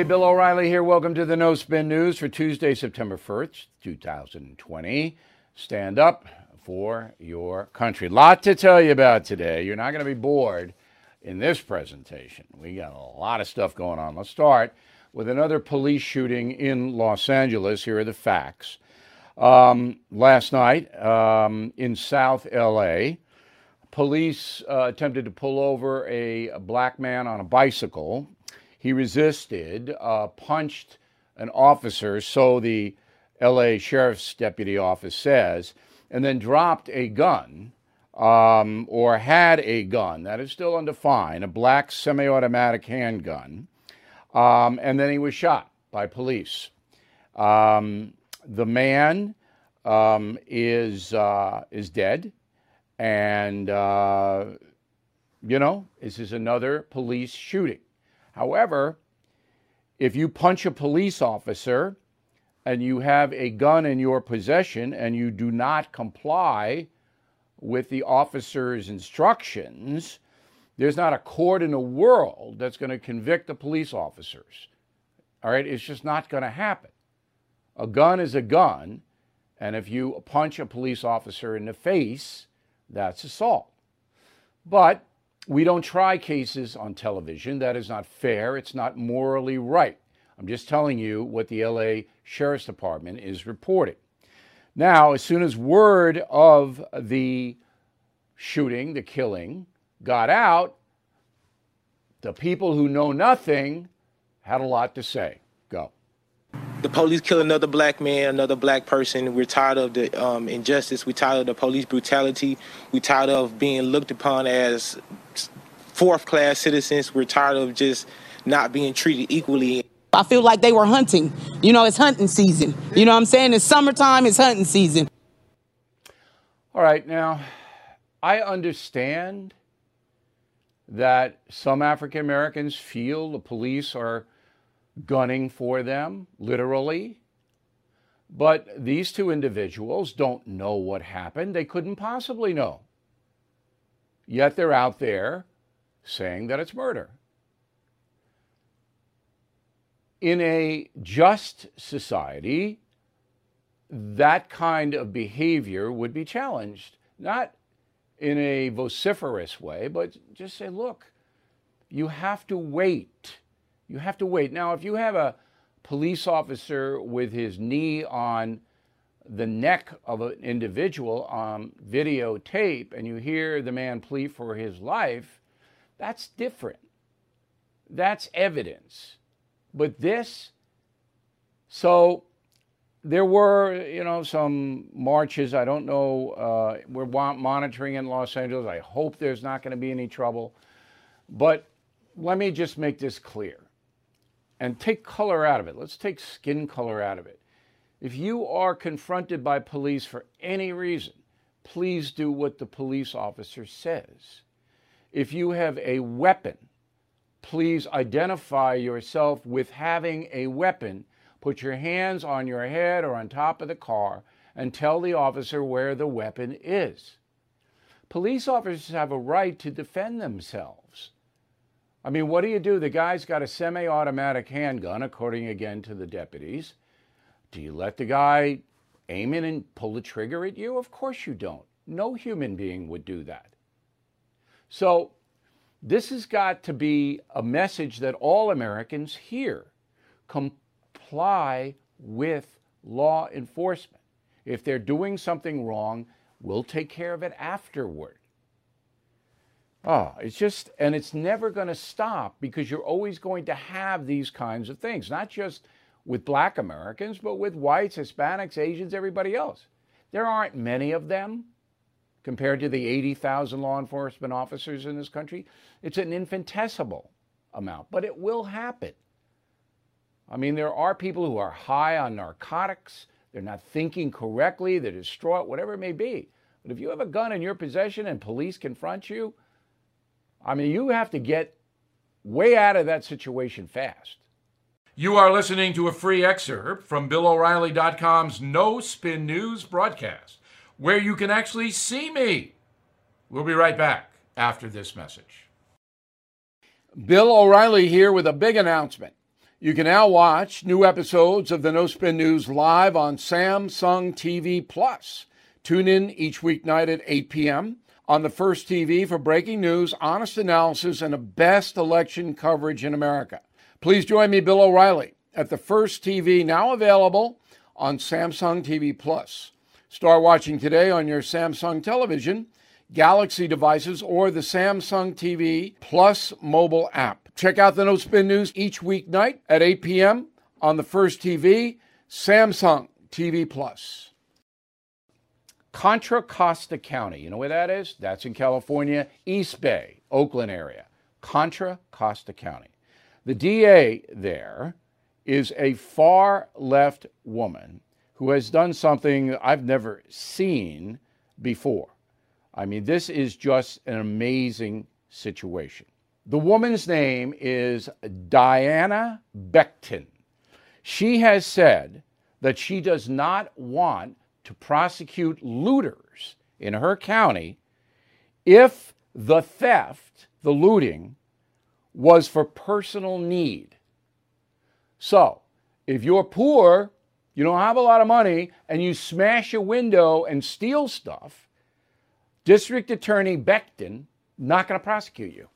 Hey, Bill O'Reilly here. Welcome to the No Spin News for Tuesday, September 1st, 2020. Stand up for your country. Lot to tell you about today. You're not going to be bored in this presentation. We got a lot of stuff going on. Let's start with another police shooting in Los Angeles. Here are the facts. Last night in South LA, police attempted to pull over a black man on a bicycle. He resisted, punched an officer, so the LA Sheriff's Deputy Office says, and then dropped a gun, or had a gun, that is still undefined, a black semi-automatic handgun, and then he was shot by police. The man is dead, and, this is another police shooting. However, if you punch a police officer and you have a gun in your possession and you do not comply with the officer's instructions, there's not a court in the world that's going to convict the police officers. All right? It's just not going to happen. A gun is a gun, and if you punch a police officer in the face, that's assault. But we don't try cases on television. That is not fair. It's not morally right. I'm just telling you what the LA Sheriff's Department is reporting. Now, as soon as word of the shooting, the killing, got out, the people who know nothing had a lot to say. Go. The police kill another black man, another black person. We're tired of the injustice. We're tired of the police brutality. We're tired of being looked upon as fourth-class citizens. We're tired of just not being treated equally. I feel like they were hunting. It's hunting season. You know what I'm saying? It's summertime, it's hunting season. All right, now, I understand that some African Americans feel the police are gunning for them, literally. But these two individuals don't know what happened. They couldn't possibly know. Yet they're out there saying that it's murder. In a just society, that kind of behavior would be challenged, not in a vociferous way, but just say, look, you have to wait. You have to wait. Now, if you have a police officer with his knee on the neck of an individual on videotape and you hear the man plead for his life, that's different. That's evidence. But so there were, some marches. I don't know. We're monitoring in Los Angeles. I hope there's not going to be any trouble. But let me just make this clear and take color out of it. Let's take skin color out of it. If you are confronted by police for any reason, please do what the police officer says. If you have a weapon, please identify yourself with having a weapon. Put your hands on your head or on top of the car and tell the officer where the weapon is. Police officers have a right to defend themselves. I mean, what do? The guy's got a semi-automatic handgun, according again to the deputies. Do you let the guy aim in and pull the trigger at you? Of course you don't. No human being would do that. So this has got to be a message that all Americans hear. Comply with law enforcement. If they're doing something wrong, we'll take care of it afterward. And it's never going to stop because you're always going to have these kinds of things, not just with black Americans, but with whites, Hispanics, Asians, everybody else. There aren't many of them compared to the 80,000 law enforcement officers in this country. It's an infinitesimal amount, but it will happen. I mean, there are people who are high on narcotics. They're not thinking correctly. They're distraught, whatever it may be. But if you have a gun in your possession and police confront you, I mean, you have to get way out of that situation fast. You are listening to a free excerpt from BillO'Reilly.com's No Spin News broadcast, where you can actually see me. We'll be right back after this message. Bill O'Reilly here with a big announcement. You can now watch new episodes of the No Spin News live on Samsung TV Plus. Tune in each weeknight at 8 p.m. on the First TV for breaking news, honest analysis, and the best election coverage in America. Please join me, Bill O'Reilly, at the First TV, now available on Samsung TV Plus. Start watching today on your Samsung television, Galaxy devices, or the Samsung TV Plus mobile app. Check out the No Spin News each weeknight at 8 p.m. on the First TV, Samsung TV Plus. Contra Costa County, you know where that is? That's in California, East Bay, Oakland area. Contra Costa County. The DA there is a far-left woman who has done something I've never seen before. I mean, this is just an amazing situation. The woman's name is Diana Becton. She has said that she does not want to prosecute looters in her county if the theft, the looting, was for personal need. So, if you're poor, you don't have a lot of money, and you smash a window and steal stuff, District Attorney Becton not going to prosecute you.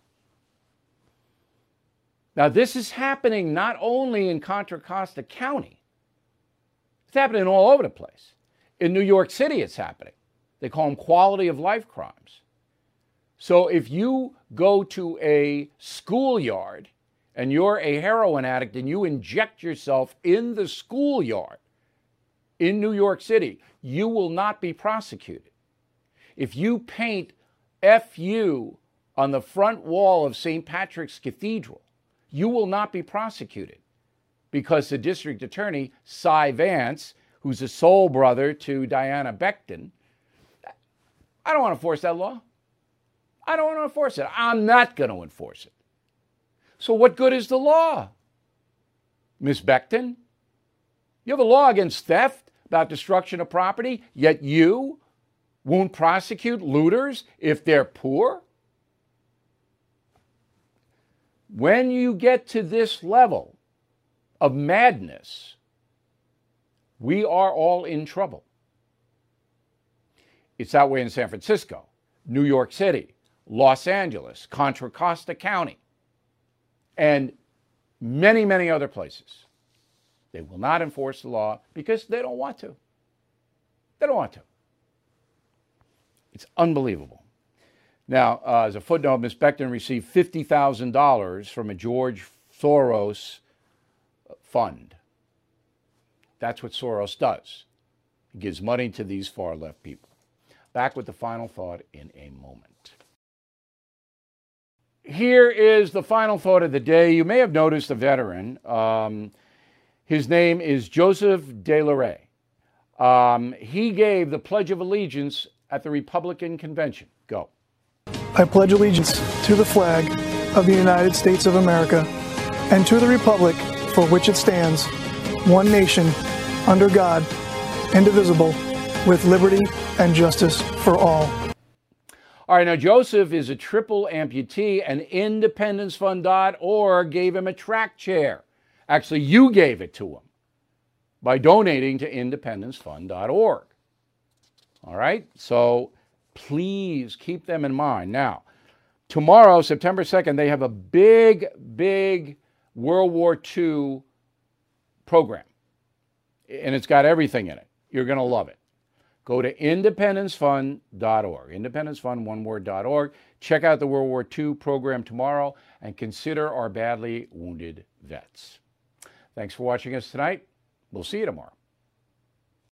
Now, this is happening not only in Contra Costa County. It's happening all over the place. In New York City, it's happening. They call them quality of life crimes. So if you go to a schoolyard and you're a heroin addict and you inject yourself in the schoolyard in New York City, you will not be prosecuted. If you paint FU on the front wall of St. Patrick's Cathedral, you will not be prosecuted because the district attorney, Cy Vance, who's a soul brother to Diana Becton, I don't want to enforce that law. I don't want to enforce it. I'm not going to enforce it. So what good is the law? Miss Becton, you have a law against theft, about destruction of property, yet you won't prosecute looters if they're poor? When you get to this level of madness, we are all in trouble. It's that way in San Francisco, New York City, Los Angeles, Contra Costa County, and many, many other places. They will not enforce the law because they don't want to. They don't want to. It's unbelievable. Now, as a footnote, Ms. Becton received $50,000 from a George Soros fund. That's what Soros does. He gives money to these far-left people. Back with the final thought in a moment. Here is the final thought of the day. You may have noticed a veteran. His name is Joseph De La Rey. He gave the Pledge of Allegiance at the Republican Convention. Go. I pledge allegiance to the flag of the United States of America and to the republic for which it stands, one nation, under God, indivisible, with liberty and justice for all. All right, now Joseph is a triple amputee, and IndependenceFund.org gave him a track chair. Actually, you gave it to him by donating to IndependenceFund.org. All right, so please keep them in mind. Now, tomorrow, September 2nd, they have a big, big World War II program, and it's got everything in it. You're going to love it. Go to IndependenceFund.org, IndependenceFund.org. Check out the World War II program tomorrow and consider our badly wounded vets. Thanks for watching us tonight. We'll see you tomorrow.